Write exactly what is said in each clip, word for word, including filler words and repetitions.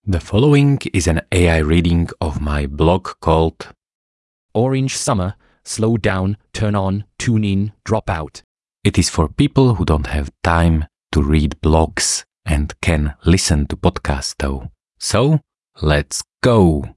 The following is an A I reading of my blog called Orange Summer, Slow Down, Turn On, Tune In, Drop Out. It is for people who don't have time to read blogs and can listen to podcasts though. So, let's go!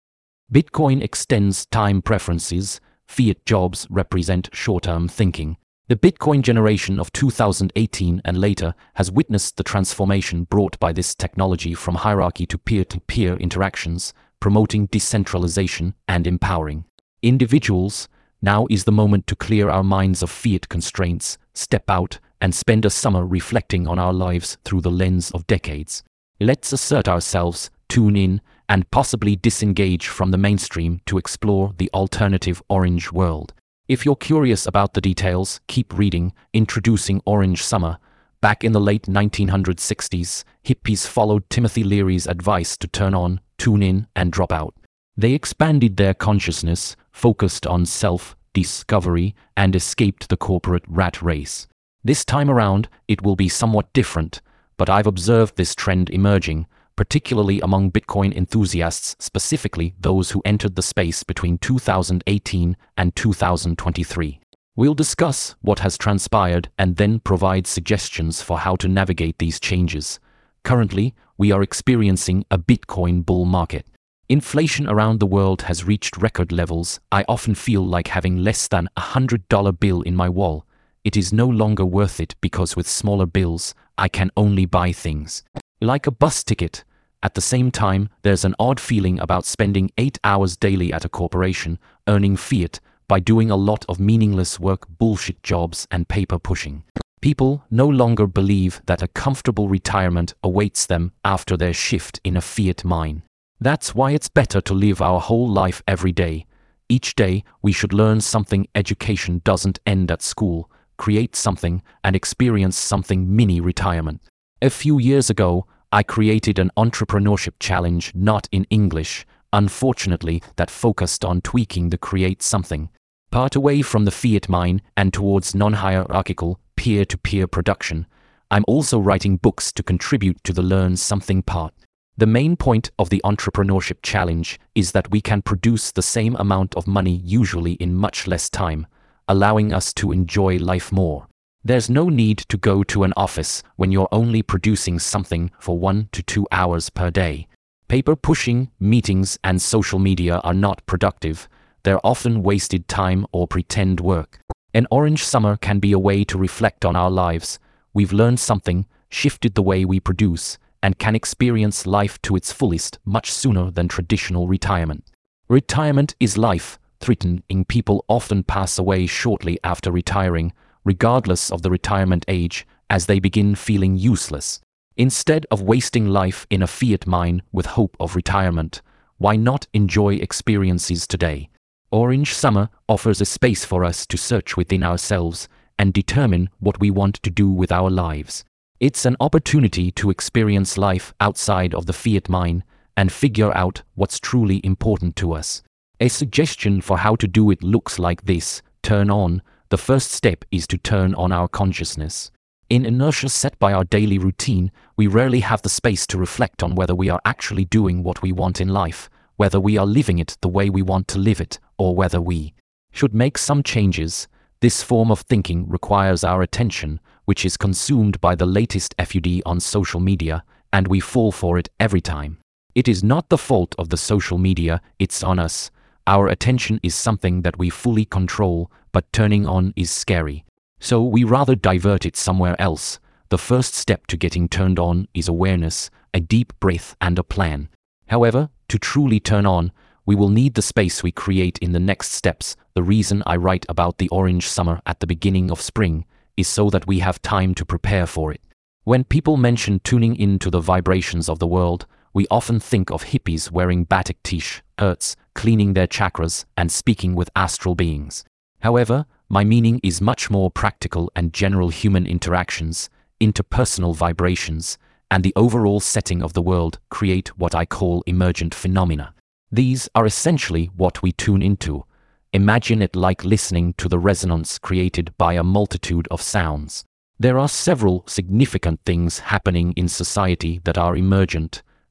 Bitcoin extends time preferences. Fiat jobs represent short-term thinking. The Bitcoin generation of two thousand eighteen and later has witnessed the transformation brought by this technology from hierarchy to peer-to-peer interactions, promoting decentralization and empowering individuals. Now is the moment to clear our minds of fiat constraints, step out, and spend a summer reflecting on our lives through the lens of decades. Let's assert ourselves, tune in, and possibly disengage from the mainstream to explore the alternative orange world. If you're curious about the details, keep reading. Introducing Orange Summer. Back in the late nineteen sixties, hippies followed Timothy Leary's advice to turn on, tune in, and drop out. They expanded their consciousness, focused on self-discovery, and escaped the corporate rat race. This time around, it will be somewhat different, but I've observed this trend emerging, particularly among Bitcoin enthusiasts, specifically those who entered the space between two thousand eighteen and two thousand twenty-three. We'll discuss what has transpired and then provide suggestions for how to navigate these changes. Currently, we are experiencing a Bitcoin bull market. Inflation around the world has reached record levels. I often feel like having less than a one hundred dollar bill in my wall. It is no longer worth it because with smaller bills, I can only buy things like a bus ticket. At the same time, there's an odd feeling about spending eight hours daily at a corporation, earning fiat, by doing a lot of meaningless work, bullshit jobs, and paper pushing. People no longer believe that a comfortable retirement awaits them after their shift in a fiat mine. That's why it's better to live our whole life every day. Each day, we should learn something. Education doesn't end at school. Create something and experience something. Mini retirement. A few years ago, I created an entrepreneurship challenge, not in English, unfortunately, that focused on tweaking the create something part away from the fiat mine and towards non-hierarchical, peer-to-peer production. I'm also writing books to contribute to the learn something part. The main point of the entrepreneurship challenge is that we can produce the same amount of money usually in much less time, allowing us to enjoy life more. There's no need to go to an office when you're only producing something for one to two hours per day. Paper pushing, meetings, and social media are not productive. They're often wasted time or pretend work. An orange summer can be a way to reflect on our lives. We've learned something, shifted the way we produce, and can experience life to its fullest much sooner than traditional retirement. Retirement is life threatening. People often pass away shortly after retiring, regardless of the retirement age, as they begin feeling useless. Instead of wasting life in a fiat mine with hope of retirement, why not enjoy experiences today? Orange Summer offers a space for us to search within ourselves and determine what we want to do with our lives. It's an opportunity to experience life outside of the fiat mine and figure out what's truly important to us. A suggestion for how to do it looks like this: turn on. The first step is to turn on our consciousness. In inertia set by our daily routine, we rarely have the space to reflect on whether we are actually doing what we want in life, whether we are living it the way we want to live it, or whether we should make some changes. This form of thinking requires our attention, which is consumed by the latest F U D on social media, and we fall for it every time. It is not the fault of the social media, it's on us. Our attention is something that we fully control, but turning on is scary. So we rather divert it somewhere else. The first step to getting turned on is awareness, a deep breath, and a plan. However, to truly turn on, we will need the space we create in the next steps. The reason I write about the orange summer at the beginning of spring is so that we have time to prepare for it. When people mention tuning into the vibrations of the world, we often think of hippies wearing batik t-shirts, cleaning their chakras, and speaking with astral beings. However, my meaning is much more practical and general. Human interactions, interpersonal vibrations, and the overall setting of the world create what I call emergent phenomena. These are essentially what we tune into. Imagine it like listening to the resonance created by a multitude of sounds. There are several significant things happening in society that are emergent,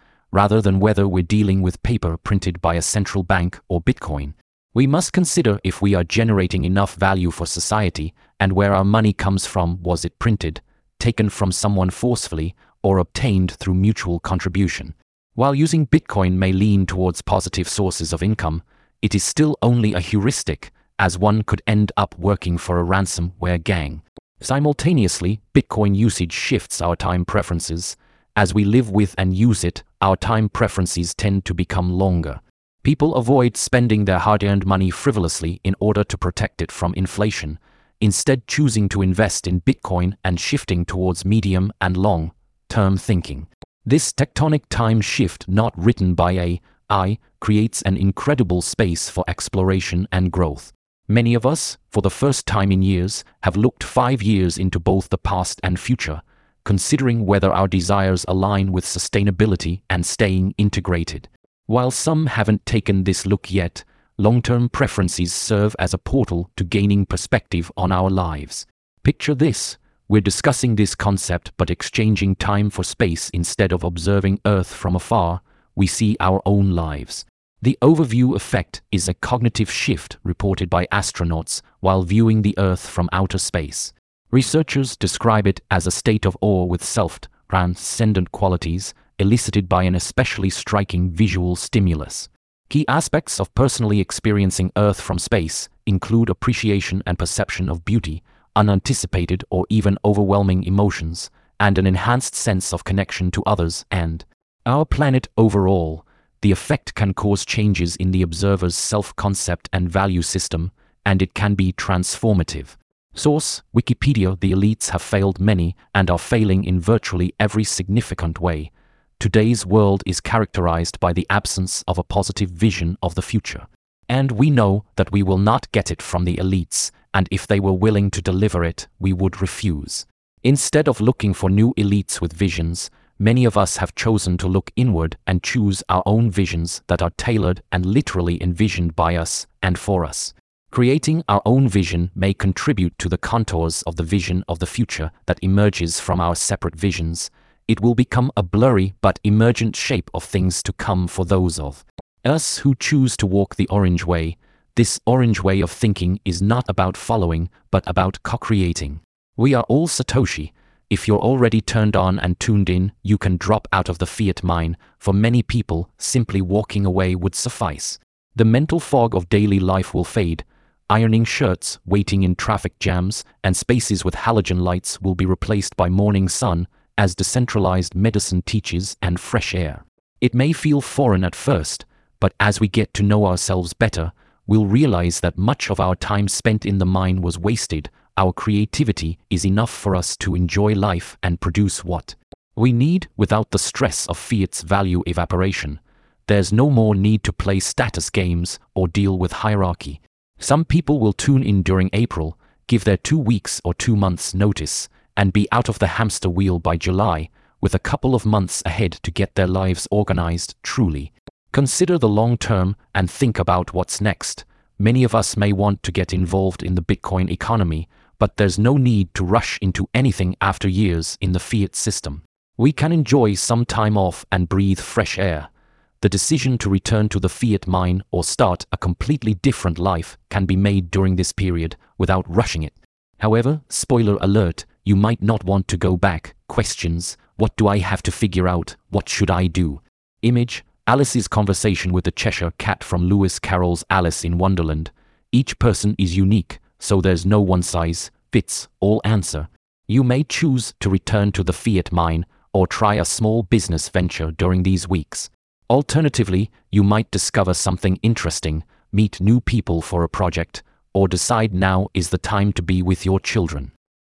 rather than whether we're dealing with paper printed by a central bank or Bitcoin. We must consider if we are generating enough value for society and where our money comes from. Was it printed, taken from someone forcefully, or obtained through mutual contribution? While using Bitcoin may lean towards positive sources of income, it is still only a heuristic, as one could end up working for a ransomware gang. Simultaneously, Bitcoin usage shifts our time preferences. As we live with and use it, our time preferences tend to become longer. People avoid spending their hard-earned money frivolously in order to protect it from inflation, instead choosing to invest in Bitcoin and shifting towards medium and long-term thinking. This tectonic time shift, not written by A I, creates an incredible space for exploration and growth. Many of us, for the first time in years, have looked five years into both the past and future, considering whether our desires align with sustainability and staying integrated. While some haven't taken this look yet, long-term preferences serve as a portal to gaining perspective on our lives. Picture this: we're discussing this concept but exchanging time for space. Instead of observing Earth from afar, we see our own lives. The overview effect is a cognitive shift reported by astronauts while viewing the Earth from outer space. Researchers describe it as a state of awe with self-transcendent qualities elicited by an especially striking visual stimulus. Key aspects of personally experiencing Earth from space include appreciation and perception of beauty, unanticipated or even overwhelming emotions, and an enhanced sense of connection to others and our planet overall. The effect can cause changes in the observer's self-concept and value system, and it can be transformative. Source: Wikipedia. The elites have failed many and are failing in virtually every significant way. Today's world is characterized by the absence of a positive vision of the future. And we know that we will not get it from the elites, and if they were willing to deliver it, we would refuse. Instead of looking for new elites with visions, many of us have chosen to look inward and choose our own visions that are tailored and literally envisioned by us and for us. Creating our own vision may contribute to the contours of the vision of the future that emerges from our separate visions. It will become a blurry but emergent shape of things to come for those of us who choose to walk the orange way. This orange way of thinking is not about following, but about co-creating. We are all Satoshi. If you're already turned on and tuned in, you can drop out of the fiat mine. For many people, simply walking away would suffice. The mental fog of daily life will fade. Ironing shirts, waiting in traffic jams, and spaces with halogen lights will be replaced by morning sun, as decentralized medicine teaches, and fresh air. It may feel foreign at first, but as we get to know ourselves better, we'll realize that much of our time spent in the mine was wasted. Our creativity is enough for us to enjoy life and produce what we need without the stress of fiat's value evaporation. There's no more need to play status games or deal with hierarchy. Some people will tune in during April, give their two weeks or two months notice, and be out of the hamster wheel by July, with a couple of months ahead to get their lives organized. Truly consider the long term and think about what's next. Many of us may want to get involved in the Bitcoin economy, but there's no need to rush into anything after years in the fiat system. We can enjoy some time off and breathe fresh air. The decision to return to the fiat mine or start a completely different life can be made during this period without rushing it. However, spoiler alert, you might not want to go back. Questions: what do I have to figure out? What should I do? Image: Alice's conversation with the Cheshire Cat from Lewis Carroll's Alice in Wonderland. Each person is unique, so there's no one-size-fits-all answer. You may choose to return to the fiat mine or try a small business venture during these weeks. Alternatively, you might discover something interesting, meet new people for a project, or decide now is the time to be with your children.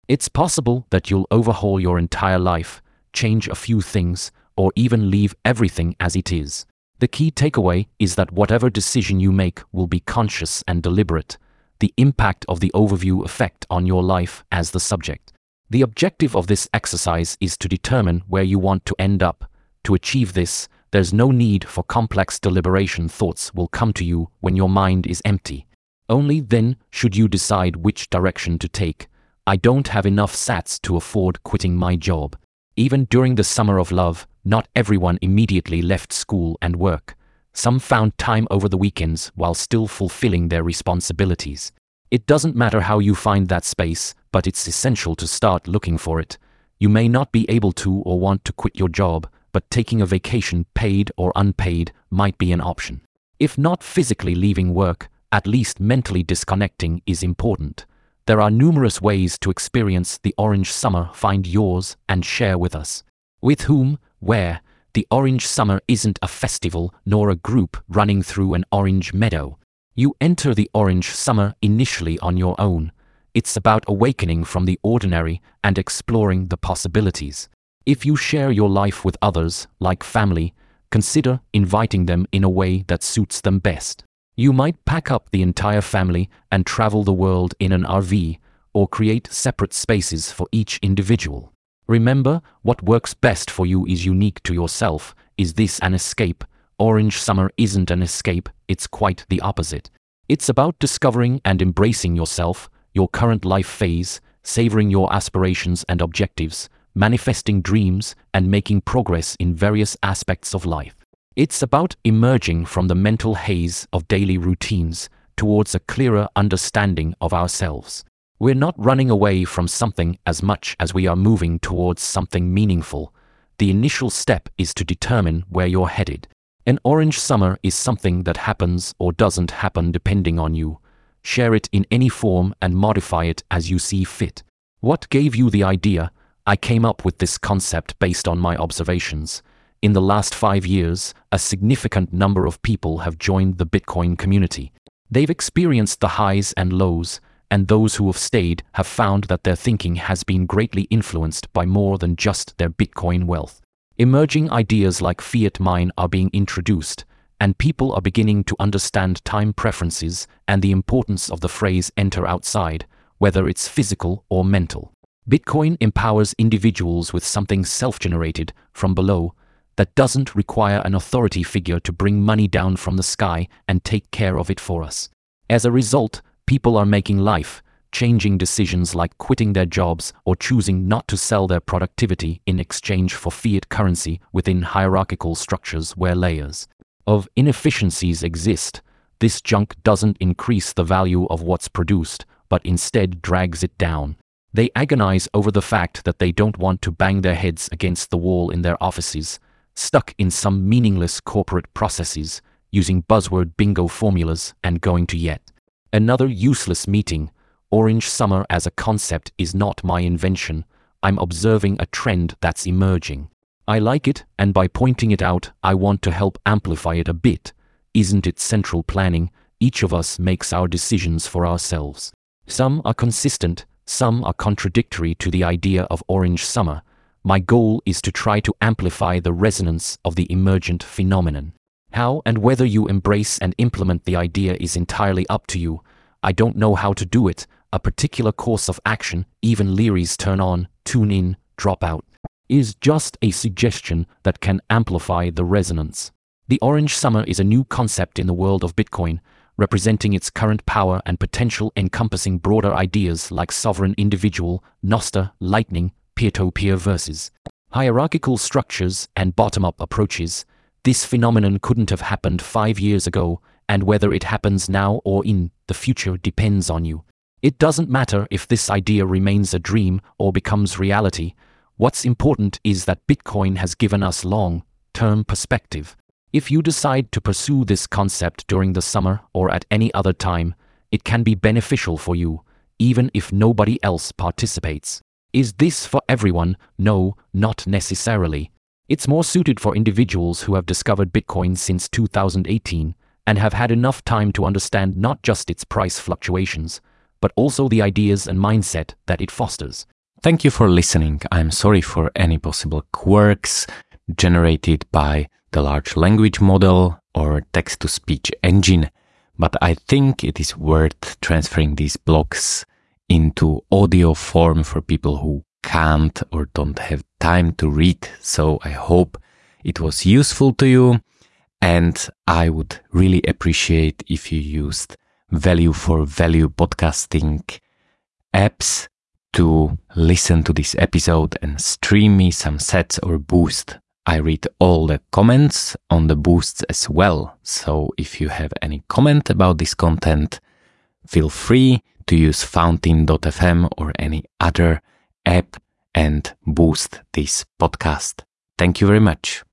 It's possible that you'll overhaul your entire life, change a few things, or even leave everything as it is. The key takeaway is that whatever decision you make will be conscious and deliberate. The impact of the overview effect on your life as the subject. The objective of this exercise is to determine where you want to end up. To achieve this, there's no need for complex deliberation. Thoughts will come to you when your mind is empty. Only then should you decide which direction to take. I don't have enough sats to afford quitting my job. Even during the summer of love, not everyone immediately left school and work. Some found time over the weekends while still fulfilling their responsibilities. It doesn't matter how you find that space, but it's essential to start looking for it. You may not be able to or want to quit your job, but taking a vacation, paid or unpaid, might be an option. If not physically leaving work, at least mentally disconnecting is important. There are numerous ways to experience the Orange Summer. Find yours and share with us. With whom, where. The Orange Summer isn't a festival nor a group running through an orange meadow. You enter the Orange Summer initially on your own. It's about awakening from the ordinary and exploring the possibilities. If you share your life with others, like family, consider inviting them in a way that suits them best. You might pack up the entire family and travel the world in an R V, or create separate spaces for each individual. Remember, what works best for you is unique to yourself. Is this an escape? Orange Summer isn't an escape, it's quite the opposite. It's about discovering and embracing yourself, your current life phase, savoring your aspirations and objectives, manifesting dreams, and making progress in various aspects of life. It's about emerging from the mental haze of daily routines towards a clearer understanding of ourselves. We're not running away from something as much as we are moving towards something meaningful. The initial step is to determine where you're headed. An Orange Summer is something that happens or doesn't happen depending on you. Share it in any form and modify it as you see fit. What gave you the idea? I came up with this concept based on my observations. In the last five years, a significant number of people have joined the Bitcoin community. They've experienced the highs and lows, and those who have stayed have found that their thinking has been greatly influenced by more than just their Bitcoin wealth. Emerging ideas like fiat mine are being introduced, and people are beginning to understand time preferences and the importance of the phrase enter outside, whether it's physical or mental. Bitcoin empowers individuals with something self-generated from below that doesn't require an authority figure to bring money down from the sky and take care of it for us. As a result, people are making life-changing decisions like quitting their jobs or choosing not to sell their productivity in exchange for fiat currency within hierarchical structures where layers of inefficiencies exist. This junk doesn't increase the value of what's produced, but instead drags it down. They agonize over the fact that they don't want to bang their heads against the wall in their offices, stuck in some meaningless corporate processes, using buzzword bingo formulas and going to yet another useless meeting. Orange Summer as a concept is not my invention. I'm observing a trend that's emerging. I like it, and by pointing it out, I want to help amplify it a bit. Isn't it central planning? Each of us makes our decisions for ourselves. Some are consistent, some are contradictory to the idea of Orange Summer. My goal is to try to amplify the resonance of the emergent phenomenon. How and whether you embrace and implement the idea is entirely up to you. I don't know how to do it. A particular course of action, even Leary's turn on, tune in, drop out, is just a suggestion that can amplify the resonance. The Orange Summer is a new concept in the world of Bitcoin, representing its current power and potential, encompassing broader ideas like sovereign individual, Nostr, Lightning, peer-to-peer versus hierarchical structures and bottom-up approaches. This phenomenon couldn't have happened five years ago, and whether it happens now or in the future depends on you. It doesn't matter if this idea remains a dream or becomes reality. What's important is that Bitcoin has given us long-term perspective. If you decide to pursue this concept during the summer or at any other time, it can be beneficial for you, even if nobody else participates. Is this for everyone? No, not necessarily. It's more suited for individuals who have discovered Bitcoin since two thousand eighteen and have had enough time to understand not just its price fluctuations, but also the ideas and mindset that it fosters. Thank you for listening. I'm sorry for any possible quirks generated by the large language model or text-to-speech engine, but I think it is worth transferring these blocks into audio form for people who can't or don't have time to read. So I hope it was useful to you, and I would really appreciate if you used value for value podcasting apps to listen to this episode and stream me some sats or boost. I read all the comments on the boosts as well. So if you have any comment about this content, feel free to use fountain dot f m or any other app and boost this podcast. Thank you very much.